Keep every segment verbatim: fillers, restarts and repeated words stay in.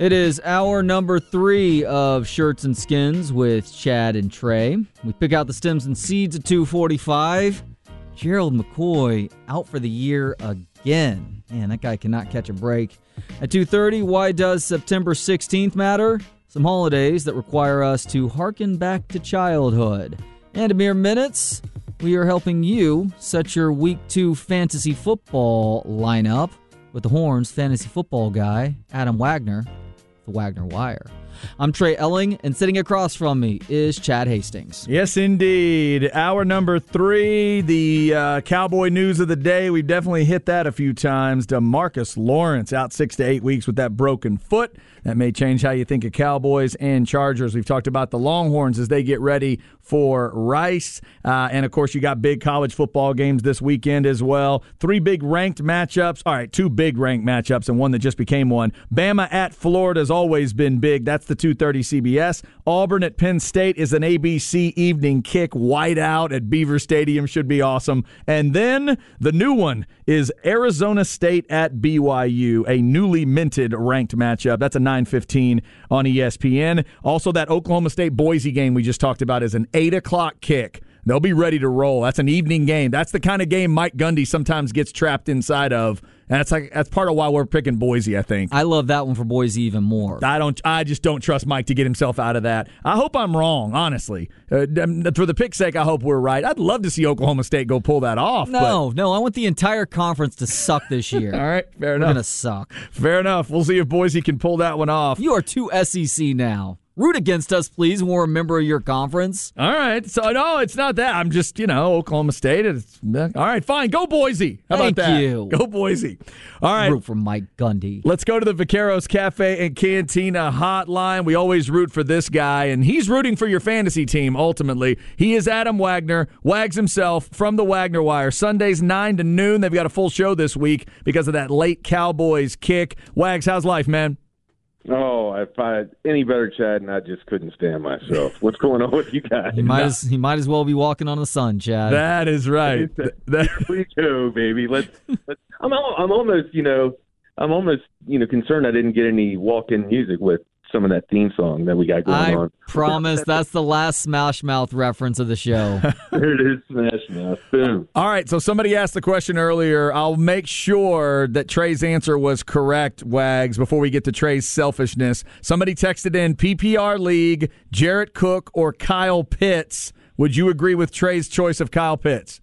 It is hour number three of Shirts and Skins with Chad and Trey. We pick out the stems and seeds at two forty-five. Gerald McCoy out for the year again. Man, that guy cannot catch a break. At two thirty, why does September sixteenth matter? Some holidays that require us to hearken back to childhood. And in mere minutes, we are helping you set your week two fantasy football lineup with the Horns fantasy football guy, Adam Wagner, the Wagner Wire. I'm Trey Elling, and sitting across from me is Chad Hastings. Yes, indeed. Hour number three, the uh, Cowboy news of the day. We've definitely hit that a few times. DeMarcus Lawrence out six to eight weeks with that broken foot. That may change how you think of Cowboys and Chargers. We've talked about the Longhorns as they get ready for Rice. Uh, and, of course, you got big college football games this weekend as well. Three big ranked matchups. All right, two big ranked matchups and one that just became one. Bama at Florida has always been big. That's the two thirty C B S. Auburn at Penn State is an A B C evening kick. White out at Beaver Stadium should be awesome. And then the new one is Arizona State at B Y U, a newly minted ranked matchup. That's a nine fifteen on E S P N. Also, that Oklahoma State-Boise game we just talked about is an eight o'clock kick. They'll be ready to roll. That's an evening game. That's the kind of game Mike Gundy sometimes gets trapped inside of. And that's like that's part of why we're picking Boise, I think. I love that one for Boise even more. I don't. I just don't trust Mike to get himself out of that. I hope I'm wrong, honestly. Uh, for the pick's sake, I hope we're right. I'd love to see Oklahoma State go pull that off. No, but. no, I want the entire conference to suck this year. All right, fair We're enough. We're going to suck. Fair enough. We'll see if Boise can pull that one off. You are too S E C now. Root against us, please, when we're a member of your conference. All right. So, no, it's not that. I'm just, you know, Oklahoma State. It's, all right, fine. Go Boise. How Thank about that? you. Go Boise. All right. Root for Mike Gundy. Let's go to the Vaqueros Cafe and Cantina hotline. We always root for this guy, and he's rooting for your fantasy team, ultimately. He is Adam Wagner, Wags himself from the Wagner Wire. Sundays, nine to noon. They've got a full show this week because of that late Cowboys kick. Wags, how's life, man? Oh, if I had any better Chad, and I just couldn't stand myself. What's going on with you guys? He might, as, he might as well be walking on the sun, Chad. That is right. Here we go, baby. Let's. let's I'm. I'm almost. You know. I'm almost. You know, concerned I didn't get any walk-in music with some of that theme song that we got going I on. I promise that's the last Smash Mouth reference of the show. There it is, Smash Mouth. Boom. All right, so somebody asked the question earlier. I'll make sure that Trey's answer was correct, Wags, before we get to Trey's selfishness. Somebody texted in P P R League, Jarrett Cook or Kyle Pitts. Would you agree with Trey's choice of Kyle Pitts?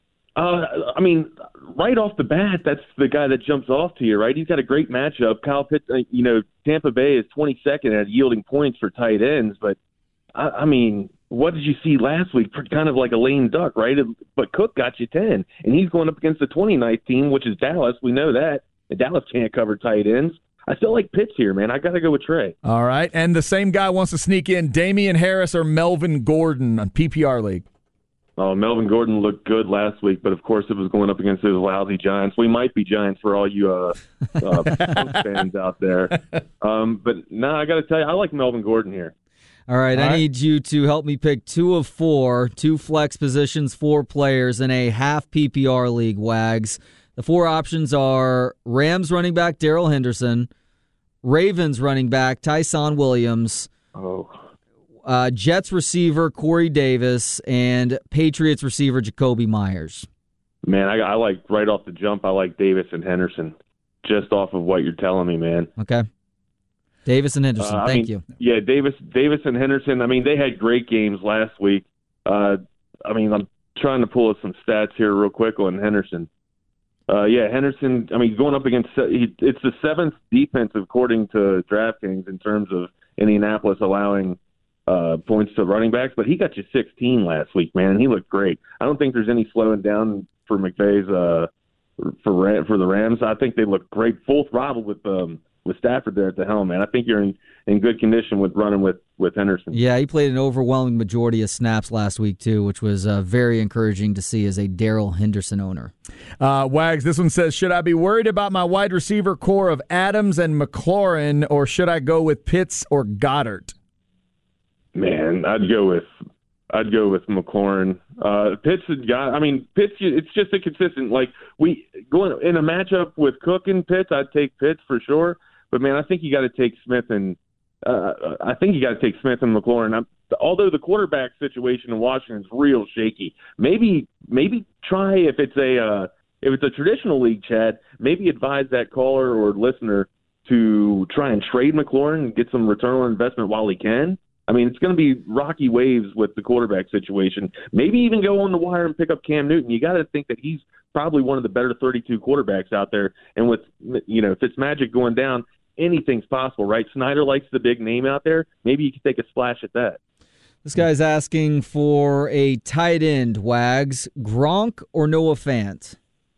Uh, I mean, right off the bat, that's the guy that jumps off to you, right? He's got a great matchup. Kyle Pitts, you know, Tampa Bay is twenty-second at yielding points for tight ends, but, I, I mean, what did you see last week? Kind of like a lame duck, right? But Cook got you ten, and he's going up against the twenty-ninth team, which is Dallas. We know that. And Dallas can't cover tight ends. I still like Pitts here, man. I got to go with Trey. All right, and the same guy wants to sneak in Damian Harris or Melvin Gordon on P P R League. Oh, Melvin Gordon looked good last week, but of course it was going up against those lousy Giants. We might be Giants for all you uh, uh, fans out there. Um, but no, I got to tell you, I like Melvin Gordon here. All right, all I right. need you to help me pick two of four, two flex positions, four players in a half P P R league, Wags. The four options are Rams running back Darrell Henderson, Ravens running back Tyson Williams, Oh. Uh, Jets receiver Corey Davis, and Patriots receiver Jacoby Myers. Man, I, I like right off the jump, I like Davis and Henderson, just off of what you're telling me, man. Okay. Davis and Henderson, uh, thank mean, you. Yeah, Davis Davis and Henderson, I mean, they had great games last week. Uh, I mean, I'm trying to pull up some stats here real quick on Henderson. Uh, yeah, Henderson, I mean, going up against, he, it's the seventh defense according to DraftKings in terms of Indianapolis allowing Uh, points to running backs, but he got you sixteen last week, man, and he looked great. I don't think there's any slowing down for McVay's uh, for for the Rams. I think they look great, full throttle with um, with Stafford there at the helm, man. I think you're in, in good condition with running with, with Henderson. Yeah, he played an overwhelming majority of snaps last week, too, which was uh, very encouraging to see as a Darrell Henderson owner. Uh, Wags, this one says, should I be worried about my wide receiver core of Adams and McLaurin, or should I go with Pitts or Goddard? Man, I'd go with I'd go with McLaurin. Uh, Pitts had got. I mean, Pitts. It's just a consistent. Like we going in a matchup with Cook and Pitts, I'd take Pitts for sure. But man, I think you got to take Smith and uh, I think you got to take Smith and McLaurin. I'm, although the quarterback situation in Washington is real shaky, maybe maybe try if it's a uh, if it's a traditional league, Chad, maybe advise that caller or listener to try and trade McLaurin and get some return on investment while he can. I mean, it's going to be rocky waves with the quarterback situation. Maybe even go on the wire and pick up Cam Newton. You got to think that he's probably one of the better thirty-two quarterbacks out there. And with, you know, Fitzmagic going down, anything's possible, right? Snyder likes the big name out there. Maybe you can take a splash at that. This guy's asking for a tight end, Wags. Gronk or Noah Fant?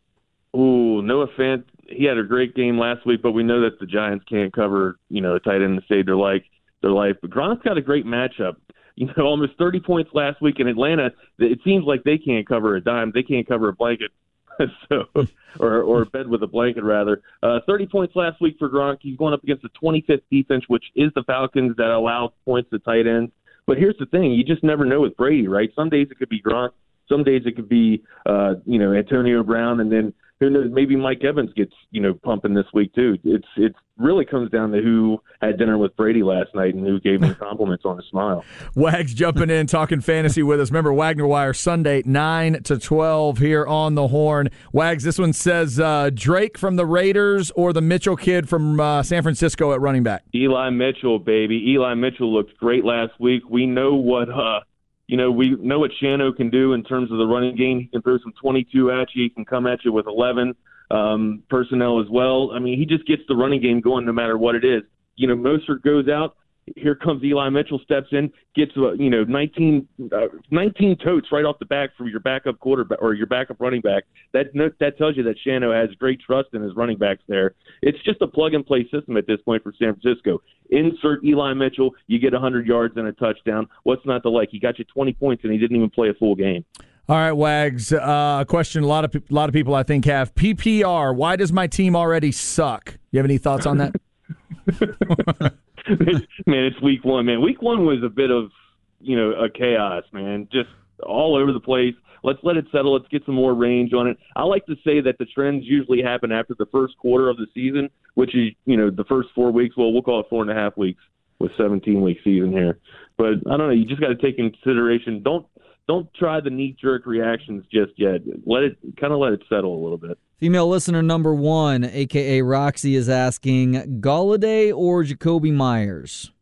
Ooh, Noah Fant, he had a great game last week, but we know that the Giants can't cover, you know, a tight end to save their life. Their life. But Gronk's got a great matchup. You know, almost thirty points last week in Atlanta. It seems like they can't cover a dime. They can't cover a blanket, so or or a bed with a blanket rather. Uh, thirty points last week for Gronk. He's going up against the twenty-fifth defense, which is the Falcons that allow points to tight ends. But here's the thing: you just never know with Brady, right? Some days it could be Gronk. Some days it could be, uh, you know, Antonio Brown, and then who knows? Maybe Mike Evans gets, you know, pumping this week too. It's it really comes down to who had dinner with Brady last night and who gave him compliments on his smile. Wags jumping in, talking fantasy with us. Remember Wagner Wire Sunday nine to twelve here on the Horn. Wags, this one says uh, Drake from the Raiders or the Mitchell kid from uh, San Francisco at running back. Eli Mitchell, baby. Eli Mitchell looked great last week. We know what. Uh, You know, we know what Shano can do in terms of the running game. He can throw some twenty-two at you. He can come at you with eleven um, personnel as well. I mean, he just gets the running game going no matter what it is. You know, Mostert goes out. Here comes Eli Mitchell, steps in, gets, uh, you know, nineteen, uh, nineteen totes right off the back for your backup quarterback or your backup running back. That that tells you that Shano has great trust in his running backs there. It's just a plug-and-play system at this point for San Francisco. Insert Eli Mitchell, you get one hundred yards and a touchdown. What's not to like? He got you twenty points, and he didn't even play a full game. All right, Wags, uh, a question a lot of a lot of people I think have. P P R, why does my team already suck? You have any thoughts on that? Man, it's week one, man. Week one was a bit of, you know, a chaos, man. Just all over the place. Let's let it settle. Let's get some more range on it. I like to say that the trends usually happen after the first quarter of the season, which is, you know, the first four weeks. Well, we'll call it four and a half weeks with seventeen-week season here. But I don't know. You just got to take into consideration. Don't don't try the knee-jerk reactions just yet. Let it kind of let it settle a little bit. Female listener number one, a k a. Roxy, is asking, Galladay or Jacoby Myers?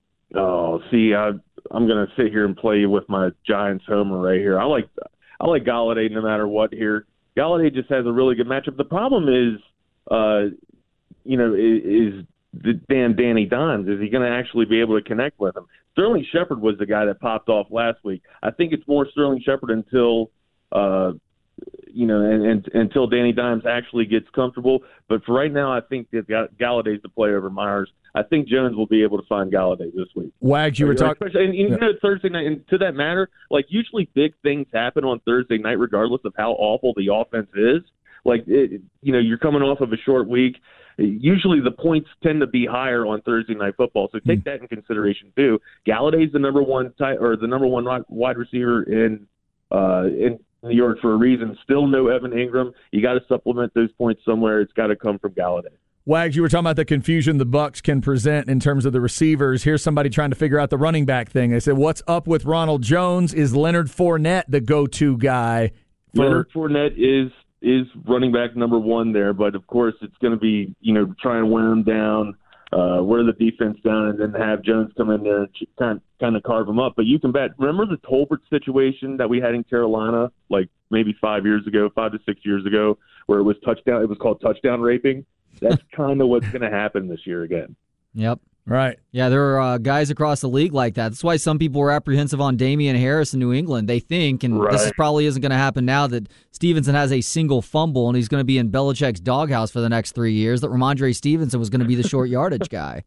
Oh, see, I, I'm going to sit here and play with my Giants homer right here. I like I like Galladay no matter what here. Galladay just has a really good matchup. The problem is, uh, you know, is, is the damn Danny Dimes. Is he going to actually be able to connect with him? Sterling Shepard was the guy that popped off last week. I think it's more Sterling Shepard until uh, – you know, and, and until Danny Dimes actually gets comfortable. But for right now, I think that Galladay's the play over Myers. I think Jones will be able to find Galladay this week. Wags, you were talking. And, and you know, Thursday night, and to that matter, like usually big things happen on Thursday night, regardless of how awful the offense is. Like, it, you know, you're coming off of a short week. Usually the points tend to be higher on Thursday night football, so take that in consideration too. Galladay's the number one tight or the number one wide receiver in uh, in New York for a reason. Still no Evan Ingram. You got to supplement those points somewhere. It's got to come from Galladay. Wags, you were talking about the confusion the Bucs can present in terms of the receivers. Here's somebody trying to figure out the running back thing. They said, what's up with Ronald Jones? Is Leonard Fournette the go-to guy? For- Leonard Fournette is is running back number one there, but of course it's going to be, you know, try and wear him down, uh, wear the defense down, and then have Jones come in there and kind kind of carve him up. But you can bet. Remember the Tolbert situation that we had in Carolina, like maybe five years ago, five to six years ago, where it was touchdown. It was called touchdown raping. That's kind of what's going to happen this year again. Yep. Right. Yeah, there are uh, guys across the league like that. That's why some people were apprehensive on Damian Harris in New England. They think, and right. this is probably isn't going to happen now, that Stevenson has a single fumble and he's going to be in Belichick's doghouse for the next three years, that Ramondre Stevenson was going to be the short yardage guy.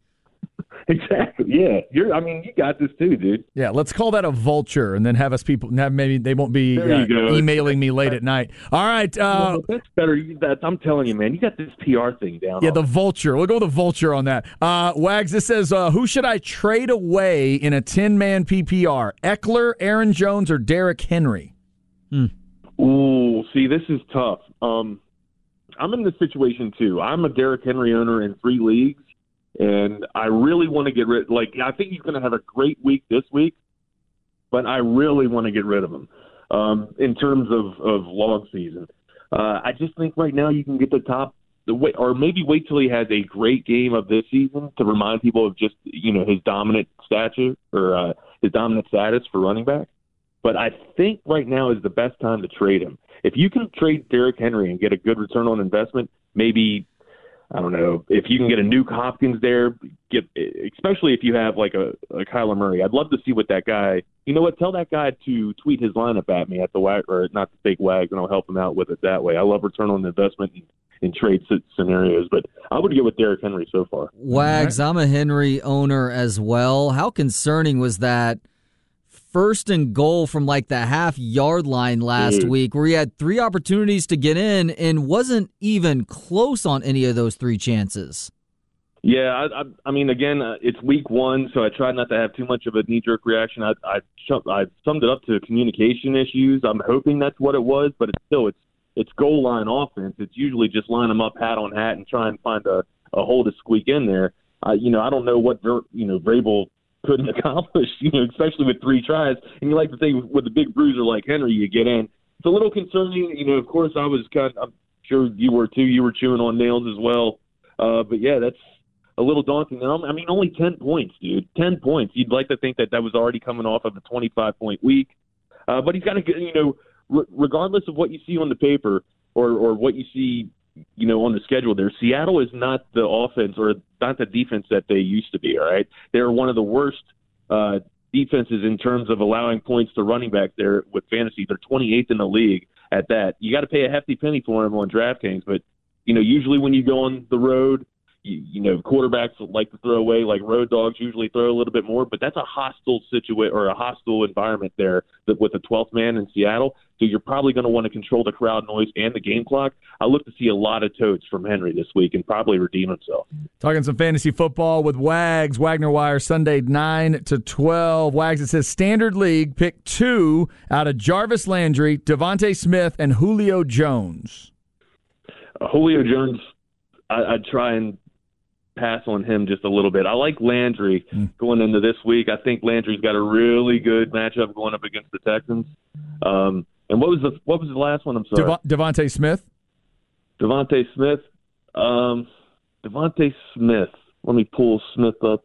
Exactly. Yeah. You're. I mean, you got this too, dude. Yeah. Let's call that a vulture, and then have us people. Have maybe they won't be uh, emailing me late at night. All right. Uh, well, that's better. That, I'm telling you, man. You got this P R thing down. Yeah, on. the vulture. We'll go with the vulture on that. Uh, Wags. This says, uh, who should I trade away in a ten-man P P R? Eckler, Aaron Jones, or Derrick Henry? Hmm. Ooh, see, this is tough. Um, I'm in this situation too. I'm a Derrick Henry owner in three leagues. and I really want to get rid. Like, I think he's going to have a great week this week, but I really want to get rid of him um, in terms of of long season. Uh, I just think right now you can get the top, the way, or maybe wait till he has a great game of this season to remind people of just you know his dominant stature or uh, his dominant status for running back. But I think right now is the best time to trade him. If you can trade Derrick Henry and get a good return on investment, maybe, I don't know, if you can get a Nuke Hopkins there, get especially if you have like a, a Kyler Murray. I'd love to see what that guy, you know what, tell that guy to tweet his lineup at me at the WAG, or not the fake WAGs, and I'll help him out with it that way. I love return on investment in, in trade scenarios, but I would get with Derrick Henry so far. WAGs, I'm a Henry owner as well. How concerning was that first and goal from like the half-yard line last Dude. week where he had three opportunities to get in and wasn't even close on any of those three chances? Yeah, I, I, I mean, again, uh, it's week one, so I tried not to have too much of a knee-jerk reaction. I, I, I summed it up to communication issues. I'm hoping that's what it was, but it's still, it's it's goal line offense. It's usually just line them up hat on hat and try and find a, a hole to squeak in there. Uh, you know, I don't know what, you know, Vrabel couldn't accomplish, you know, especially with three tries. And you like to think with a big bruiser like Henry, you get in. It's a little concerning. You know, of course, I was kind of, I'm sure you were too. You were chewing on nails as well. Uh, but, yeah, that's a little daunting. I mean, only ten points, dude. ten points. You'd like to think that that was already coming off of a twenty-five point week. Uh, but he's got to, you know, re- regardless of what you see on the paper or, or what you see, you know, on the schedule there, Seattle is not the offense or not the defense that they used to be, all right? They're one of the worst uh, defenses in terms of allowing points to running back there with fantasy. They're twenty-eighth in the league at that. You got to pay a hefty penny for them on DraftKings, but, you know, usually when you go on the road, you, you know, quarterbacks like to throw away, like road dogs usually throw a little bit more, but that's a hostile situation or a hostile environment there that with the twelfth man in Seattle. So you're probably going to want to control the crowd noise and the game clock. I look to see a lot of totes from Henry this week and probably redeem himself. Talking some fantasy football with Wags, Wagner Wire, Sunday nine to twelve. Wags, it says Standard League, pick two out of Jarvis Landry, Devontae Smith, and Julio Jones. Uh, Julio Jones, I, I'd try and pass on him just a little bit. I like Landry mm. going into this week. I think Landry's got a really good matchup going up against the Texans. Um, and what was the what was the last one? I'm sorry. Dev- Devontae Smith. Devontae Smith. Um, Devontae Smith. Let me pull Smith up.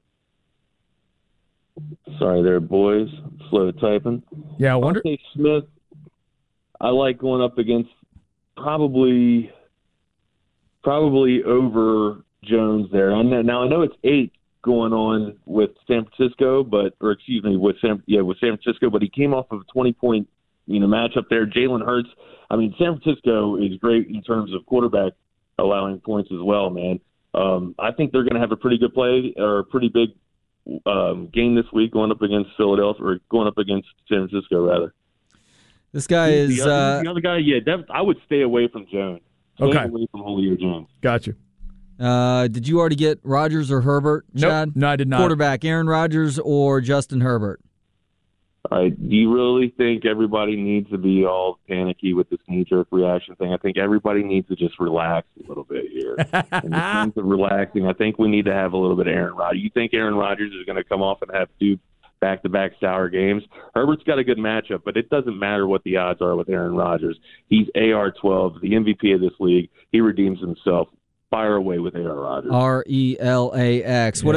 Sorry there, boys. Slow typing. Yeah, I wonder. Devontae Smith, I like going up against probably probably over Jones there. I know, now I know it's eight going on with San Francisco, but or excuse me, with San yeah with San Francisco, but he came off of a twenty point you know matchup there. Jalen Hurts. I mean, San Francisco is great in terms of quarterback allowing points as well, man. Um, I think they're going to have a pretty good play or a pretty big um, game this week going up against Philadelphia or going up against San Francisco rather. This guy the, is the other, uh, the other guy. Yeah, def- I would stay away from Jones. Stay okay, away from Julio Jones. Got you. Uh, did you already get Rodgers or Herbert, Chad? Nope. No, I did not. Quarterback, Aaron Rodgers or Justin Herbert? All right. Do you really think everybody needs to be all panicky with this knee-jerk reaction thing? I think everybody needs to just relax a little bit here. In terms of relaxing, I think we need to have a little bit of Aaron Rodgers. You think Aaron Rodgers is going to come off and have two back-to-back sour games? Herbert's got a good matchup, but it doesn't matter what the odds are with Aaron Rodgers. He's A R twelve, the M V P of this league. He redeems himself. Fire away with Aaron Rodgers. R E L A X. What Yeah.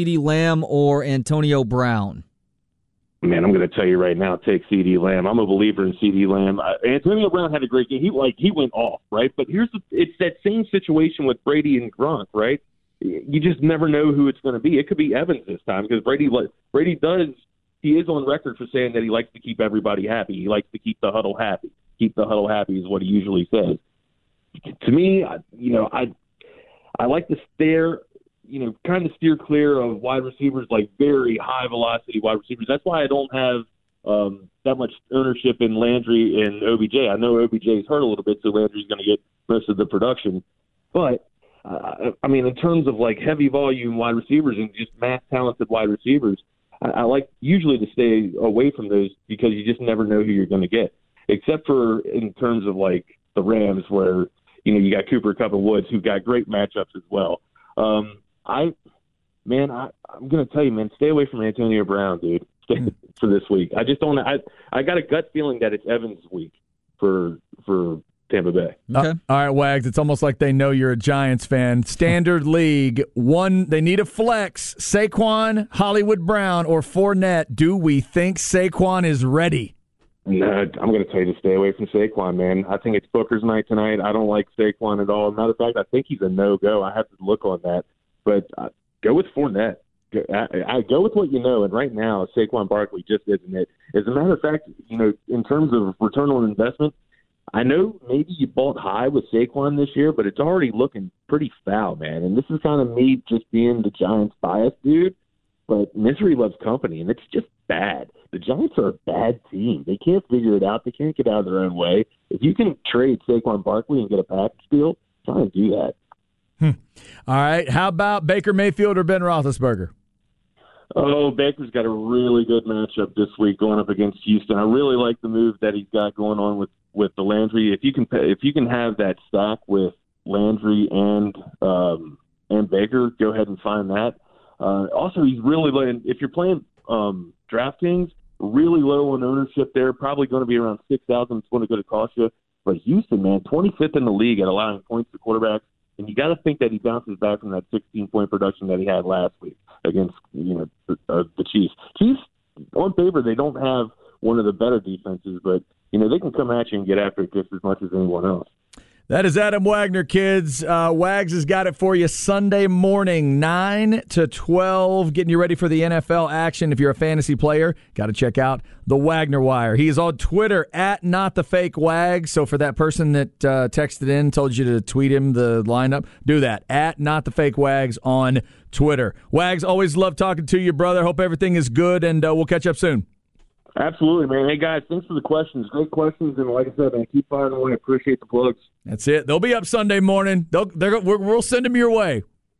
Man, I'm going to tell you right now, take CeeDee Lamb. I'm a believer in CeeDee Lamb. Uh, Antonio Brown had a great game. He like he went off, right? But here's the, it's that same situation with Brady and Gronk, right? You just never know who it's going to be. It could be Evans this time because Brady Brady does he is on record for saying that he likes to keep everybody happy. He likes to keep the huddle happy. Keep the huddle happy is what he usually says. To me, you know, I I like to stare, you know, kind of steer clear of wide receivers, like very high velocity wide receivers. That's why I don't have um, that much ownership in Landry and O B J. I know O B J's hurt a little bit, so Landry's going to get most of the production. But, uh, I mean, in terms of like heavy volume wide receivers and just mass talented wide receivers, I, I like usually to stay away from those because you just never know who you're going to get, except for in terms of like the Rams where, you know, you got Cooper Kupp and Woods who've got great matchups as well. Um, I man, I, I'm going to tell you, man, stay away from Antonio Brown, dude, for this week. I just don't. I I got a gut feeling that it's Evans' week for for Tampa Bay. Okay. Uh, all right, Wags. It's almost like they know you're a Giants fan. Standard League, one. They need a flex. Saquon, Hollywood Brown, or Fournette. Do we think Saquon is ready? No, I'm going to tell you to stay away from Saquon, man. I think it's Booker's night tonight. I don't like Saquon at all. Matter of fact, I think he's a no-go. I have to look on that. But uh, go with Fournette. I, I go with what you know, and right now, Saquon Barkley just isn't it. As a matter of fact, you know, in terms of return on investment, I know maybe you bought high with Saquon this year, but it's already looking pretty foul, man. And this is kind of me just being the Giants bias dude, but misery loves company, and it's just bad. The Giants are a bad team. They can't figure it out. They can't get out of their own way. If you can trade Saquon Barkley and get a package deal, try and do that. Hmm. All right. How about Baker Mayfield or Ben Roethlisberger? Oh, Baker's got a really good matchup this week going up against Houston. I really like the move that he's got going on with, with the Landry. If you can if you can have that stack with Landry and um, and Baker, go ahead and find that. Uh, also, he's really low. If you're playing um, DraftKings, really low on ownership there. Probably going to be around six thousand. It's going to go to cost you. But Houston, man, twenty-fifth in the league at allowing points to quarterbacks. And you got to think that he bounces back from that sixteen-point production that he had last week against, you know, the, uh, the Chiefs. Chiefs, on paper, they don't have one of the better defenses, but, you know, they can come at you and get after it just as much as anyone else. That is Adam Wagner, kids. Uh, Wags has got it for you Sunday morning, nine to twelve, getting you ready for the N F L action. If you're a fantasy player, got to check out the Wagner Wire. He is on Twitter, at Not The Fake Wags. So for that person that uh, texted in, told you to tweet him the lineup, do that, at Not The Fake Wags on Twitter. Wags, always love talking to you, brother. Hope everything is good, and uh, we'll catch up soon. Absolutely, man. Hey, guys, thanks for the questions. Great questions. And like I said, man, keep firing away. Appreciate the plugs. That's it. They'll be up Sunday morning. They'll, they're, we'll send them your way.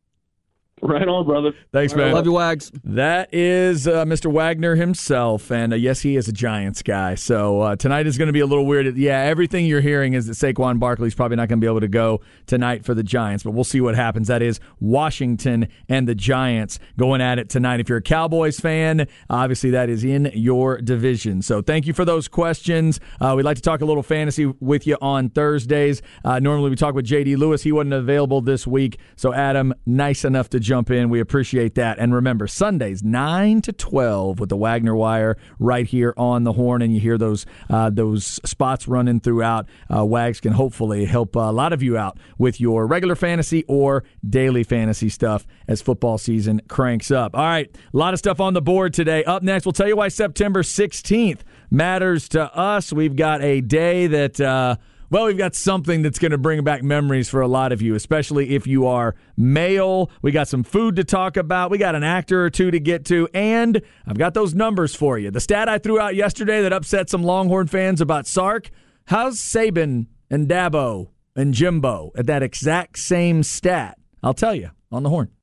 Right on, brother. Thanks, right man. on. Love you, Wags. That is uh, Mister Wagner himself, and uh, yes, he is a Giants guy. So uh, tonight is going to be a little weird. Yeah, everything you're hearing is that Saquon Barkley's probably not going to be able to go tonight for the Giants, but we'll see what happens. That is Washington and the Giants going at it tonight. If you're a Cowboys fan, obviously that is in your division. So thank you for those questions. Uh, we'd like to talk a little fantasy with you on Thursdays. Uh, normally we talk with J D Lewis. He wasn't available this week, so Adam, nice enough to jump in. We appreciate that. And remember, Sundays, nine to twelve with the Wagner Wire right here on the Horn, and you hear those uh, those spots running throughout. Uh, Wags can hopefully help a lot of you out with your regular fantasy or daily fantasy stuff as football season cranks up. All right, a lot of stuff on the board today. Up next, we'll tell you why September sixteenth matters to us. We've got a day that... Uh, Well, we've got something that's going to bring back memories for a lot of you, especially if you are male. We got some food to talk about. We got an actor or two to get to, and I've got those numbers for you. The stat I threw out yesterday that upset some Longhorn fans about Sark, how's Saban and Dabo and Jimbo at that exact same stat? I'll tell you on the Horn.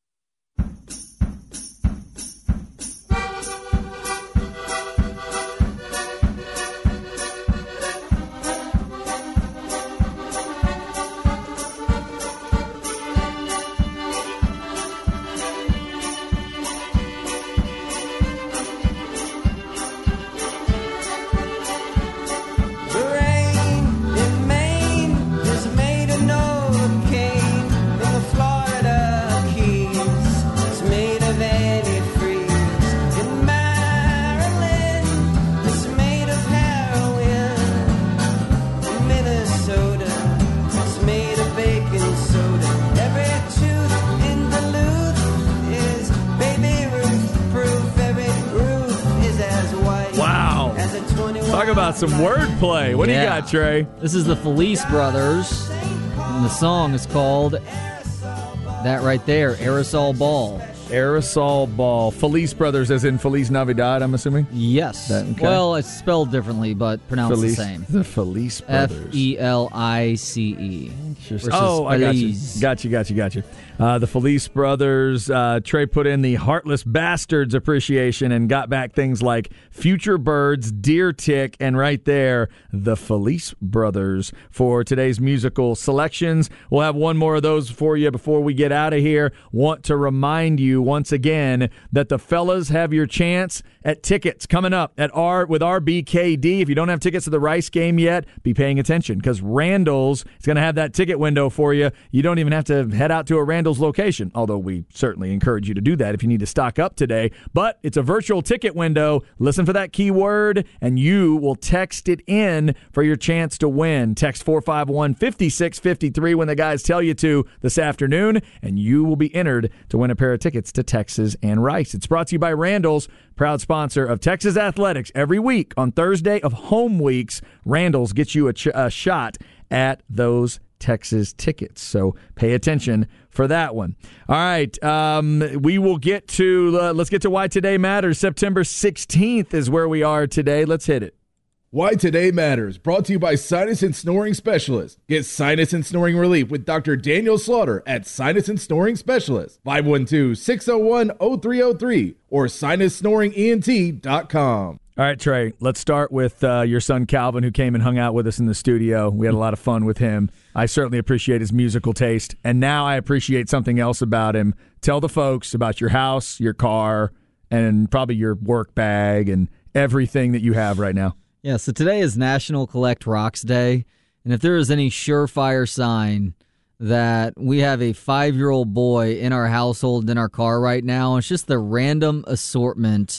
Talk about some wordplay. What yeah. do you got, Trey? This is the Felice Brothers, and the song is called that right there, Aerosol Ball. Aerosol Ball. Felice Brothers as in Feliz Navidad, I'm assuming? Yes. That, okay. Well, it's spelled differently, but pronounced Felice, the same. The Felice Brothers. F E L I C E. Oh, I got you. Got you, got you, got you. Uh, the Felice Brothers. Uh, Trey put in the Heartless Bastards appreciation and got back things like Future Birds, Deer Tick, and right there, the Felice Brothers for today's musical selections. We'll have one more of those for you before we get out of here. Want to remind you, once again that the fellas have your chance at tickets coming up at R with R B K D. If you don't have tickets to the Rice game yet, be paying attention because Randall's is going to have that ticket window for you. You don't even have to head out to a Randall's location, although we certainly encourage you to do that if you need to stock up today. But it's a virtual ticket window. Listen for that keyword, and you will text it in for your chance to win. Text four five one, five six five three when the guys tell you to this afternoon, and you will be entered to win a pair of tickets to Texas and Rice. It's brought to you by Randall's, proud sponsor of Texas Athletics. Every week on Thursday of home weeks, Randall's gets you a, ch- a shot at those Texas tickets. So pay attention for that one. All right, um, we will get to, uh, let's get to Why Today Matters. September sixteenth is where we are today. Let's hit it. Why Today Matters, brought to you by Sinus and Snoring Specialist. Get sinus and snoring relief with Doctor Daniel Slaughter at Sinus and Snoring Specialist. five one two, six oh one, oh three oh three or sinus snoring E N T dot com. All right, Trey, let's start with uh, your son Calvin, who came and hung out with us in the studio. We had a lot of fun with him. I certainly appreciate his musical taste, and now I appreciate something else about him. Tell the folks about your house, your car, and probably your work bag and everything that you have right now. Yeah, so today is National Collect Rocks Day, and if there is any surefire sign that we have a five-year-old boy in our household, in our car right now, it's just the random assortment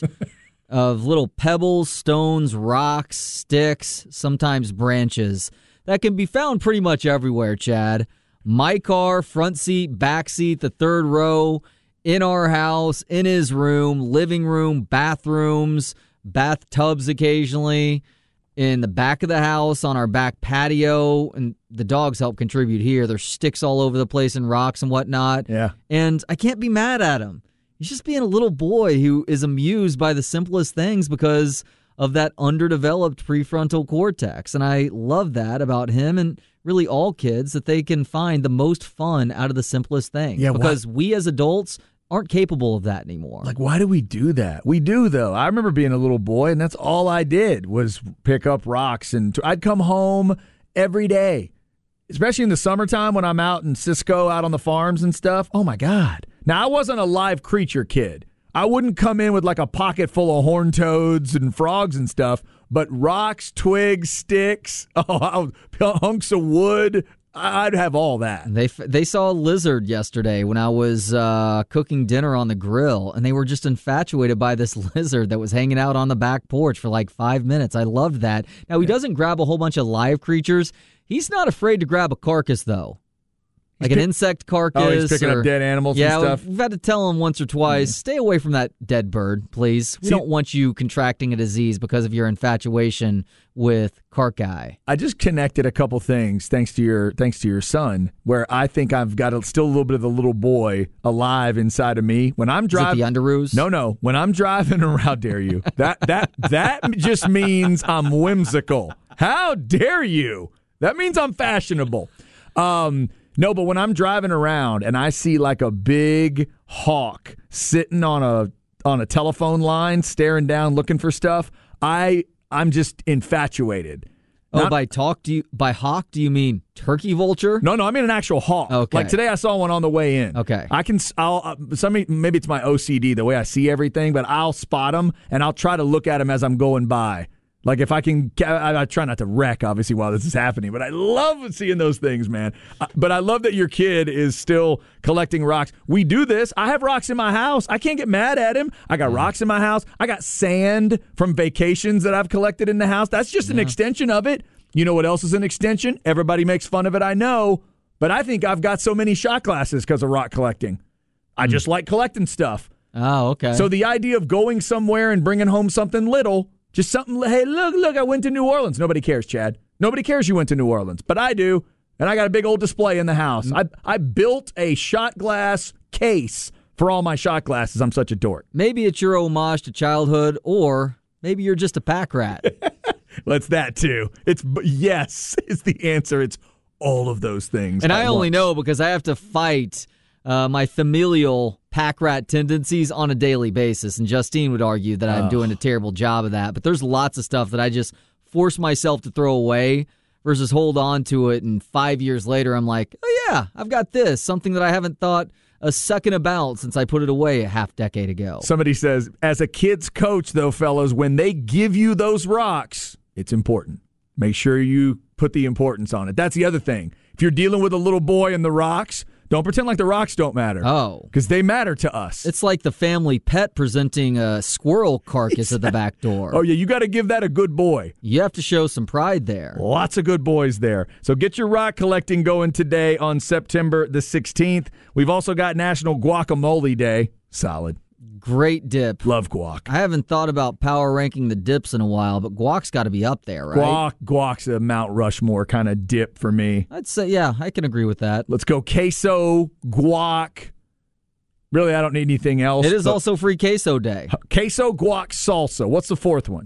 of little pebbles, stones, rocks, sticks, sometimes branches that can be found pretty much everywhere, Chad. My car, front seat, back seat, the third row, in our house, in his room, living room, bathrooms, bathtubs occasionally, in the back of the house, on our back patio, and the dogs help contribute here. There's sticks all over the place and rocks and whatnot. Yeah. And I can't be mad at him. He's just being a little boy who is amused by the simplest things because of that underdeveloped prefrontal cortex. And I love that about him and really all kids, that they can find the most fun out of the simplest things. Yeah, because why- we as adults aren't capable of that anymore. Like, why do we do that? We do, though. I remember being a little boy, and that's all I did was pick up rocks. And I'd come home every day, especially in the summertime when I'm out in Cisco, out on the farms and stuff. Oh, my God. Now, I wasn't a live creature kid. I wouldn't come in with like a pocket full of horned toads and frogs and stuff, but rocks, twigs, sticks, oh, hunks of wood, I'd have all that. They they saw a lizard yesterday when I was uh, cooking dinner on the grill, and they were just infatuated by this lizard that was hanging out on the back porch for like five minutes. I loved that. Now, he doesn't grab a whole bunch of live creatures. He's not afraid to grab a carcass, though. Like an insect carcass. Oh, he's picking or, up dead animals yeah, and stuff? we've had to tell him once or twice, mm. stay away from that dead bird, please. We See, don't want you contracting a disease because of your infatuation with carcass. I just connected a couple things thanks to your thanks to your son, where I think I've got a, still a little bit of the little boy alive inside of me. When I'm driving, Is it the underoos? No, no. When I'm driving around, how dare you? That that that just means I'm whimsical. How dare you? That means I'm fashionable. Um. No, but when I'm driving around and I see like a big hawk sitting on a on a telephone line, staring down, looking for stuff, I I'm just infatuated. Oh, Not, by talk do you by hawk do you mean turkey vulture? No, no, I mean an actual hawk. Okay. Like today, I saw one on the way in. Okay. I can. I'll. Uh, some maybe it's my O C D, the way I see everything, but I'll spot them and I'll try to look at them as I'm going by. Like if I can, I, I try not to wreck, obviously, while this is happening, but I love seeing those things, man. Uh, but I love that your kid is still collecting rocks. We do this. I have rocks in my house. I can't get mad at him. I got rocks in my house. I got sand from vacations that I've collected in the house. That's just an yeah. extension of it. You know what else is an extension? Everybody makes fun of it, I know, but I think I've got so many shot glasses because of rock collecting. I mm. just like collecting stuff. Oh, okay. So the idea of going somewhere and bringing home something little, just something, hey, look, look, I went to New Orleans. Nobody cares, Chad. Nobody cares you went to New Orleans, but I do, and I got a big old display in the house. I I built a shot glass case for all my shot glasses. I'm such a dork. Maybe it's your homage to childhood, or maybe you're just a pack rat. Well, it's that, too. It's yes is the answer. It's all of those things. And I only once. know because I have to fight uh, my familial pack rat tendencies on a daily basis, and Justine would argue that I'm oh. doing a terrible job of that, but there's lots of stuff that I just force myself to throw away versus hold on to it, and five years later I'm like, oh yeah, I've got this, something that I haven't thought a second about since I put it away a half decade ago. Somebody says, as a kid's coach, though, fellas, when they give you those rocks, it's important. Make sure you put the importance on it. That's the other thing. If you're dealing with a little boy and the rocks, don't pretend like the rocks don't matter. Oh. Because they matter to us. It's like the family pet presenting a squirrel carcass at the back door. Oh, yeah, you got to give that a good boy. You have to show some pride there. Lots of good boys there. So get your rock collecting going today on September the sixteenth. We've also got National Guacamole Day. Solid. Great dip. Love guac. I haven't thought about power ranking the dips in a while, but guac's got to be up there, right? Guac, guac's a Mount Rushmore kind of dip for me. I'd say, yeah, I can agree with that. Let's go queso, guac. Really, I don't need anything else. It is also free queso day. Queso, guac, salsa. What's the fourth one?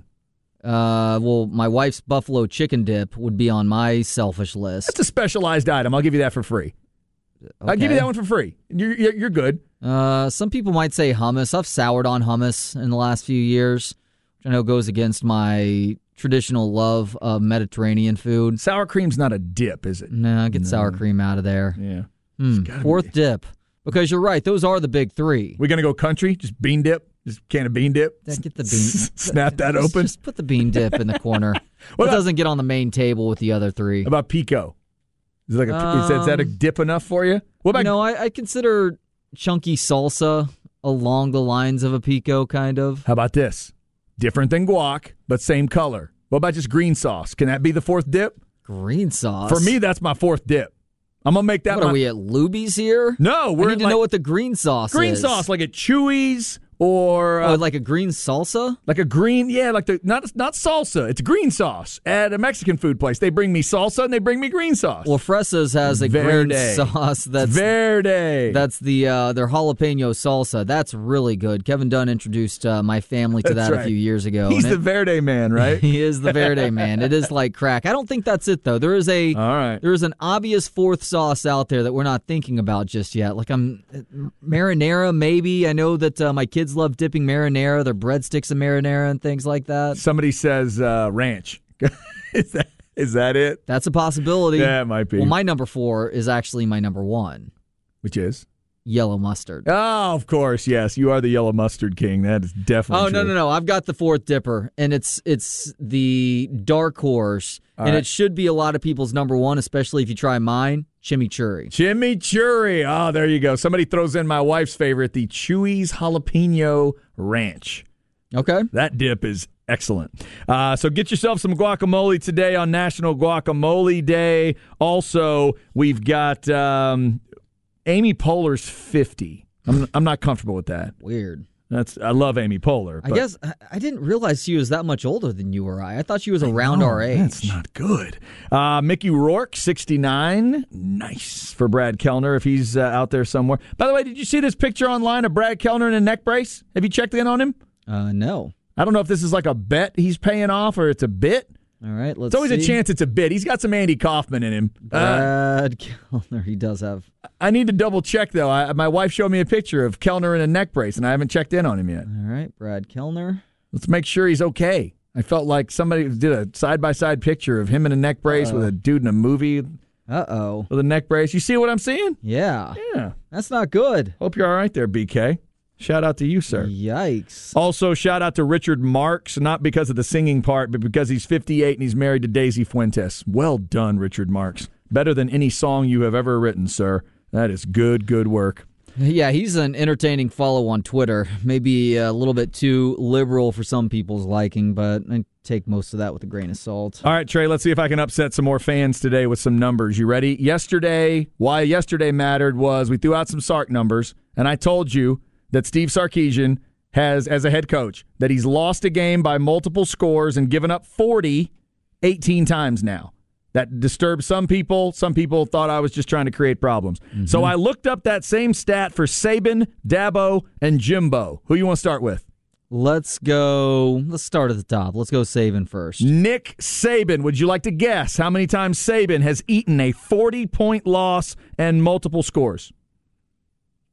Uh, well, my wife's buffalo chicken dip would be on my selfish list. That's a specialized item. I'll give you that for free. Okay. I'll give you that one for free. You're, you're, you're good. Uh, some people might say hummus. I've soured on hummus in the last few years, which I know goes against my traditional love of Mediterranean food. Sour cream's not a dip, is it? Nah, get No. sour cream out of there. Yeah. Mm, fourth be. dip. Because you're right, those are the big three. We're going to go country? Just bean dip? Just a can of bean dip? Yeah, get the bean. Snap that just, open? Just put the bean dip in the corner. It about, doesn't get on the main table with the other three. How about pico? Is, it like a, um, is, that, is that a dip enough for you? What about? You know, I, I consider chunky salsa along the lines of a pico, kind of. How about this? Different than guac, but same color. What about just green sauce? Can that be the fourth dip? Green sauce? For me, that's my fourth dip. I'm going to make that What my... are we at Luby's here? No, we're I need to like, know what the green sauce green is. Green sauce, like at Chewy's or... Uh, oh, like a green salsa? Like a green, yeah, like the not not salsa. It's green sauce at a Mexican food place. They bring me salsa and they bring me green sauce. Well, Fresas has a Verde. green sauce that's Verde. That's the uh, their jalapeno salsa. That's really good. Kevin Dunn introduced uh, my family to That's that right. a few years ago. He's and the it, Verde man, right? He is the Verde man. It is like crack. I don't think that's it though. There is a All right. there is an obvious fourth sauce out there that we're not thinking about just yet. Like I'm marinara, maybe. I know that uh, my kids love dipping marinara. Their breadsticks and marinara and things like that. Somebody says uh, ranch. is that is that it? That's a possibility. Yeah, it might be. Well, my number four is actually my number one. Which is? Yellow mustard. Oh, of course, yes. You are the yellow mustard king. That is definitely Oh, true. no, no, no. I've got the fourth dipper, and it's it's the dark horse, All and right. it should be a lot of people's number one, especially if you try mine, chimichurri. Chimichurri. Oh, there you go. Somebody throws in my wife's favorite, the Chewy's Jalapeno Ranch. Okay. That dip is excellent. Uh, so get yourself some guacamole today on National Guacamole Day. Also, we've got um, Amy Poehler's fifty. I'm, I'm not comfortable with that. Weird. That's I love Amy Poehler. I but- guess I, I didn't realize she was that much older than you or I. I thought she was around our age. That's not good. Uh, Mickey Rourke, sixty-nine. Nice for Brad Kellner if he's uh, out there somewhere. By the way, did you see this picture online of Brad Kellner in a neck brace? Have you checked in on him? Uh, no. I don't know if this is like a bet he's paying off or it's a bit. All right, let's It's always see. a chance it's a bit. He's got some Andy Kaufman in him. Uh, Brad Kellner, he does have. I need to double check, though. I, my wife showed me a picture of Kellner in a neck brace, and I haven't checked in on him yet. All right, Brad Kellner. Let's make sure he's okay. I felt like somebody did a side-by-side picture of him in a neck brace Uh-oh. with a dude in a movie Uh-oh. with a neck brace. You see what I'm seeing? Yeah. Yeah. That's not good. Hope you're all right there, B K. Shout out to you, sir. Yikes. Also, shout out to Richard Marks, not because of the singing part, but because he's fifty-eight and he's married to Daisy Fuentes. Well done, Richard Marks. Better than any song you have ever written, sir. That is good, good work. Yeah, he's an entertaining follow on Twitter. Maybe a little bit too liberal for some people's liking, but I take most of that with a grain of salt. All right, Trey, let's see if I can upset some more fans today with some numbers. You ready? Yesterday, why yesterday mattered was we threw out some Sark numbers, and I told you that Steve Sarkisian has, as a head coach, that he's lost a game by multiple scores and given up forty eighteen times now. That disturbed some people. Some people thought I was just trying to create problems. Mm-hmm. So I looked up that same stat for Saban, Dabo, and Jimbo. Who you want to start with? Let's go. Let's start at the top. Let's go Saban first. Nick Saban. Would you like to guess how many times Saban has eaten a forty-point loss and multiple scores?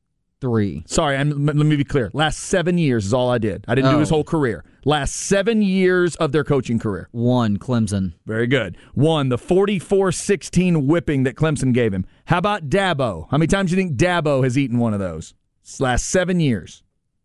three. Sorry, I'm, let me be clear. Last seven years is all I did. I didn't Oh. do his whole career. Last seven years of their coaching career. One, Clemson. Very good. One, the forty-four sixteen whipping that Clemson gave him. How about Dabo? How many times do you think Dabo has eaten one of those? It's last seven years.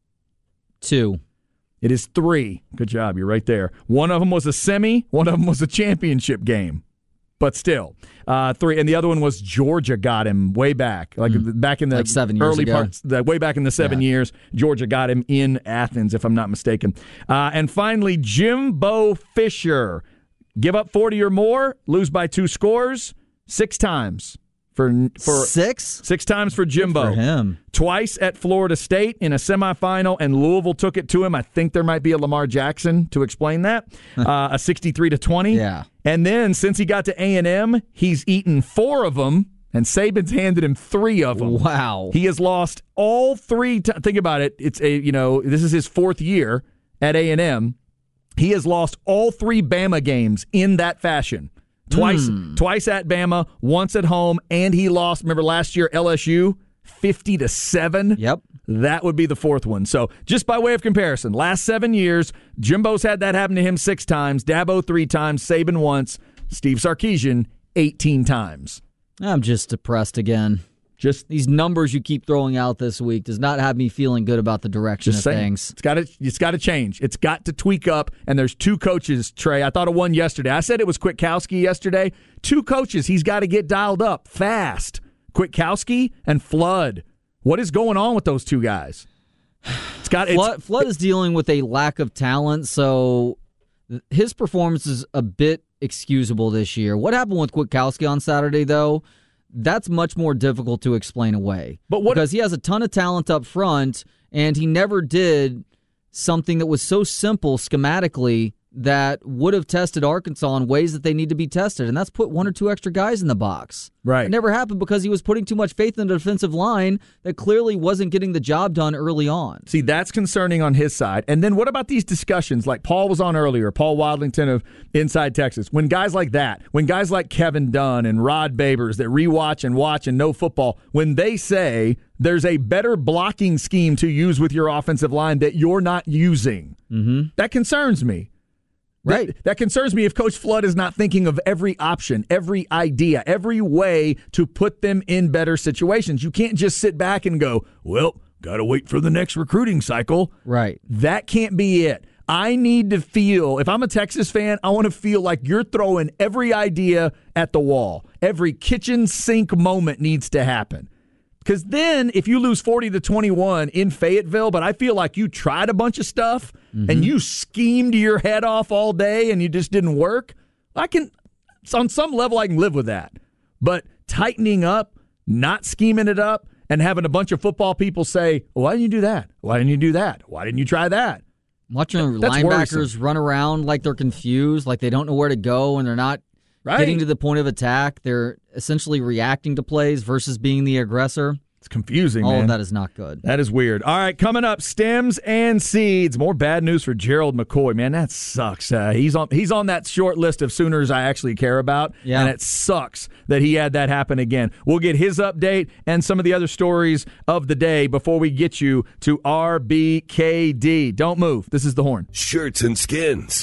Two. It is three. Good job. You're right there. One of them was a semi. One of them was a championship game. But still, uh, three, and the other one was Georgia got him way back, like mm. back in the like seven years early ago. parts, the, way back in the seven yeah. years. Georgia got him in Athens, if I'm not mistaken. Uh, and finally, Jimbo Fisher, give up forty or more, lose by two scores, six times for for six, six times for Jimbo. Good for him. Twice at Florida State in a semifinal, and Louisville took it to him. I think there might be a Lamar Jackson to explain that. uh, a sixty-three to twenty. Yeah. And then since he got to A and M, he's eaten four of them, and Saban's handed him three of them. Wow. He has lost all three. T- think about it. It's a you know this is his fourth year at A and M. He has lost all three Bama games in that fashion. Twice, mm. twice at Bama, once at home, and he lost. Remember last year L S U, fifty to seven. Yep. That would be the fourth one. So just by way of comparison, last seven years, Jimbo's had that happen to him six times, Dabo three times, Saban once, Steve Sarkisian eighteen times. I'm just depressed again. Just these numbers you keep throwing out this week does not have me feeling good about the direction just of saying. things. It's got to it's got to change. It's got to tweak up. And there's two coaches, Trey. I thought of one yesterday. I said it was Kwiatkowski yesterday. Two coaches. He's got to get dialed up fast. Kwiatkowski and Flood. What is going on with those two guys? It's got Flood, it's, Flood is dealing with a lack of talent, so his performance is a bit excusable this year. What happened with Kwiatkowski on Saturday, though? That's much more difficult to explain away. But what, because he has a ton of talent up front, and he never did something that was so simple schematically that would have tested Arkansas in ways that they need to be tested, and that's put one or two extra guys in the box. Right. It never happened because he was putting too much faith in the defensive line that clearly wasn't getting the job done early on. See, that's concerning on his side. And then what about these discussions like Paul was on earlier, Paul Wadlington of Inside Texas, when guys like that, when guys like Kevin Dunn and Rod Babers that rewatch and watch and know football, when they say there's a better blocking scheme to use with your offensive line that you're not using, mm-hmm. that concerns me. Right. That, that concerns me if Coach Flood is not thinking of every option, every idea, every way to put them in better situations. You can't just sit back and go, well, got to wait for the next recruiting cycle. Right. That can't be it. I need to feel, if I'm a Texas fan, I want to feel like you're throwing every idea at the wall. Every kitchen sink moment needs to happen. Because then if you lose forty to twenty-one in Fayetteville, but I feel like you tried a bunch of stuff mm-hmm. and you schemed your head off all day and you just didn't work, I can, on some level, I can live with that. But tightening up, not scheming it up, and having a bunch of football people say, why didn't you do that? Why didn't you do that? Why didn't you try that? Watching That's linebackers worrisome. run around like they're confused, like they don't know where to go, and they're not right. getting to the point of attack. They're essentially reacting to plays versus being the aggressor. It's confusing, All man. of that is not good. That is weird. All right, coming up, stems and seeds. More bad news for Gerald McCoy. Man, that sucks. Uh, he's on he's on that short list of Sooners I actually care about, yeah. and it sucks that he had that happen again. We'll get his update and some of the other stories of the day before we get you to R B K D. Don't move. This is The Horn. Shirts and Skins.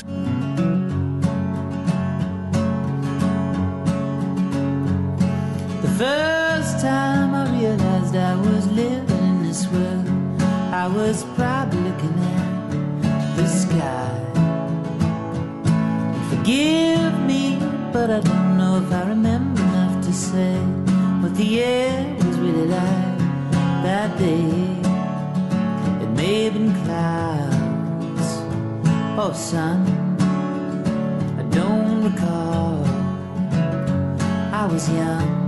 The first time I realized I was living in this world, I was probably looking at the sky. And forgive me, but I don't know if I remember enough to say what the air was really like that day. It may have been clouds or sun, I don't recall. I was young.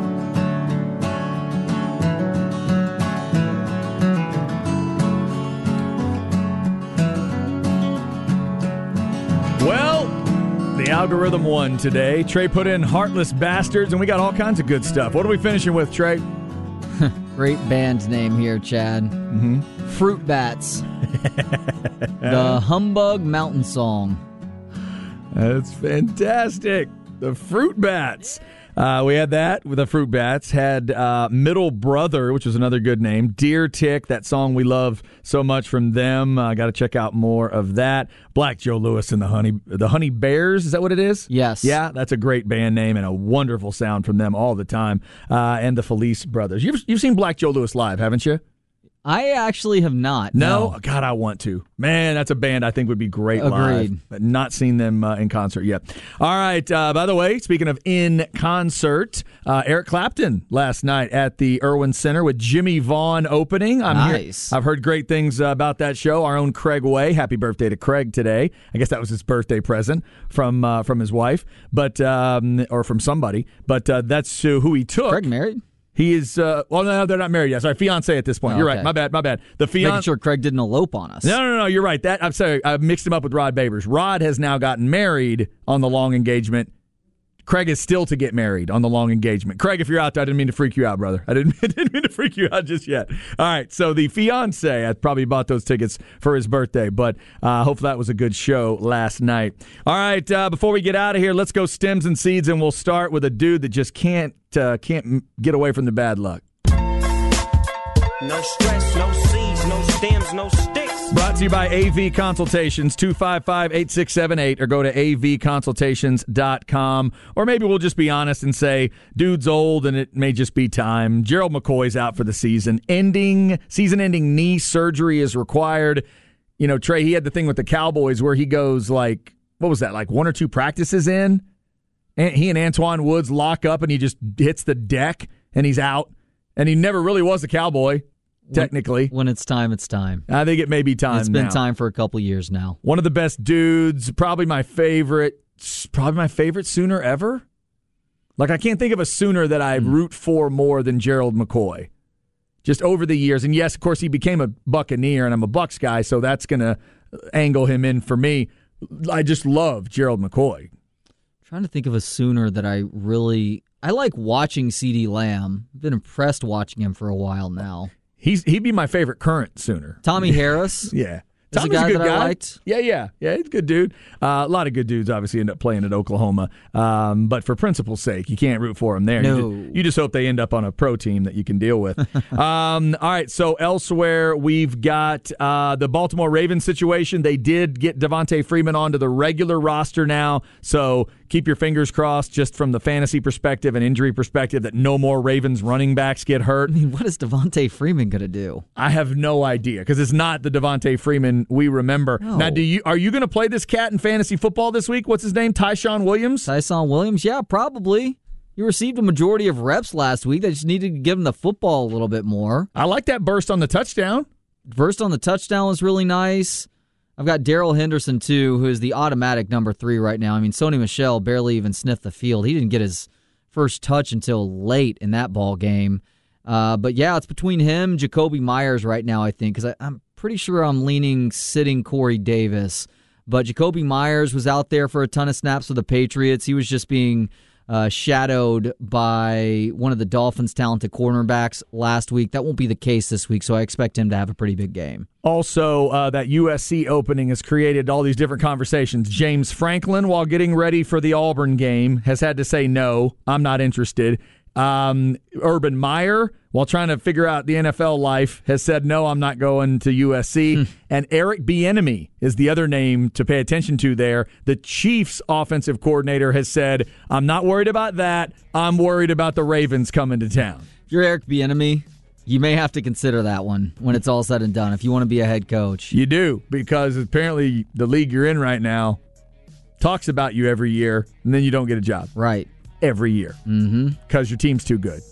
Well, the algorithm won today. Trey put in Heartless Bastards, and we got all kinds of good stuff. What are we finishing with, Trey? Great band name here, Chad. Mm-hmm. Fruit Bats. The Humbug Mountain Song. That's fantastic. The Fruit Bats. Uh, we had that with the Fruit Bats. Had uh, Middle Brother, which was another good name. Deer Tick, that song we love so much from them. I uh, got to check out more of that. Black Joe Lewis and the Honey the Honey Bears. Is that what it is? Yes. Yeah, that's a great band name and a wonderful sound from them all the time. Uh, and the Felice Brothers. You've you've seen Black Joe Lewis live, haven't you? I actually have not. No? no. God, I want to. Man, that's a band I think would be great Agreed. live. But not seen them uh, in concert yet. All right. Uh, by the way, speaking of in concert, uh, Eric Clapton last night at the Irwin Center with Jimmy Vaughn opening. I'm nice. Here. I've heard great things uh, about that show. Our own Craig Way. Happy birthday to Craig today. I guess that was his birthday present from uh, from his wife, but um, or from somebody. But uh, that's uh, who he took. Craig married? He is, uh, well, no, they're not married yet. Sorry, fiance at this point. Oh, you're okay. right. My bad, my bad. The Making fiance. sure Craig didn't elope on us. No, no, no, you're right. That I'm sorry, I mixed him up with Rod Babers. Rod has now gotten married on the long engagement. Craig is still to get married on the long engagement. Craig, if you're out there, I didn't mean to freak you out, brother. I didn't, I didn't mean to freak you out just yet. All right, so the fiance, I probably bought those tickets for his birthday, but uh, hopefully that was a good show last night. All right, uh, before we get out of here, let's go stems and seeds, and we'll start with a dude that just can't uh, can't get away from the bad luck. No stress, no seeds, no stems, no sticks. Brought to you by A V Consultations, two five five, eight six seven eight, or go to a v consultations dot com. Or maybe we'll just be honest and say, dude's old and it may just be time. Gerald McCoy's out for the season. Ending, season-ending knee surgery is required. You know, Trey, he had the thing with the Cowboys where he goes like, what was that, like one or two practices in? And he and Antoine Woods lock up and he just hits the deck and he's out. And he never really was a Cowboy. Technically. When, when it's time, it's time. I think it may be time It's been now. time for a couple years now. One of the best dudes, probably my favorite, probably my favorite Sooner ever. Like, I can't think of a Sooner that I mm. root for more than Gerald McCoy. Just over the years. And yes, of course, he became a Buccaneer, and I'm a Bucs guy, so that's going to angle him in for me. I just love Gerald McCoy. I'm trying to think of a Sooner that I really... I like watching CeeDee Lamb. I've been impressed watching him for a while now. He's he'd be my favorite current Sooner. Tommy Harris. Yeah. That's Tommy's a guy a good that guy. I liked. Yeah, yeah. Yeah, he's a good dude. Uh, a lot of good dudes obviously end up playing at Oklahoma. Um, but for principle's sake, you can't root for them there. No. You, just, you just hope they end up on a pro team that you can deal with. um, all right, so elsewhere, we've got uh, the Baltimore Ravens situation. They did get Devontae Freeman onto the regular roster now, so keep your fingers crossed just from the fantasy perspective and injury perspective that no more Ravens running backs get hurt. I mean, what is Devontae Freeman going to do? I have no idea because it's not the Devontae Freeman we remember. No. Now, do you are you going to play this cat in fantasy football this week? What's his name? Tyshawn Williams? Tyson Williams? Yeah, probably. He received a majority of reps last week. They just needed to give him the football a little bit more. I like that burst on the touchdown. Burst on the touchdown was really nice. I've got Darrell Henderson, too, who is the automatic number three right now. I mean, Sony Michel barely even sniffed the field. He didn't get his first touch until late in that ball game. Uh, but, yeah, it's between him and Jacoby Myers right now, I think, because I'm pretty sure I'm leaning sitting Corey Davis. But Jacoby Myers was out there for a ton of snaps for the Patriots. He was just being uh, shadowed by one of the Dolphins' talented cornerbacks last week. That won't be the case this week, so I expect him to have a pretty big game. Also, uh, that U S C opening has created all these different conversations. James Franklin, while getting ready for the Auburn game, has had to say, no, I'm not interested. Um, Urban Meyer, while trying to figure out the N F L life, has said, no, I'm not going to U S C. Hmm. And Eric Bieniemy is the other name to pay attention to there. The Chiefs offensive coordinator has said, I'm not worried about that. I'm worried about the Ravens coming to town. If you're Eric Bieniemy, you may have to consider that one when it's all said and done if you want to be a head coach. You do, because apparently the league you're in right now talks about you every year, and then you don't get a job. Right. Every year. Mm-hmm. Because your team's too good,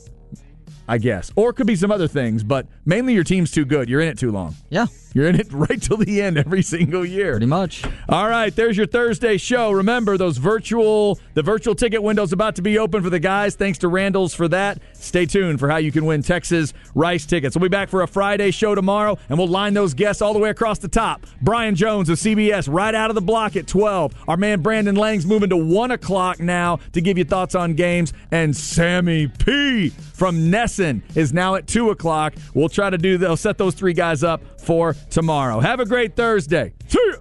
I guess. Or it could be some other things, but mainly your team's too good. You're in it too long. Yeah. You're in it right till the end every single year. Pretty much. All right, there's your Thursday show. Remember, those virtual, the virtual ticket window's about to be open for the guys. Thanks to Randall's for that. Stay tuned for how you can win Texas Rice tickets. We'll be back for a Friday show tomorrow, and we'll line those guests all the way across the top. Brian Jones of C B S right out of the block at twelve. Our man Brandon Lang's moving to one o'clock now to give you thoughts on games. And Sammy P. from Nesson is now at two o'clock. We'll try to do, they'll set those three guys up for tomorrow. Have a great Thursday. See ya!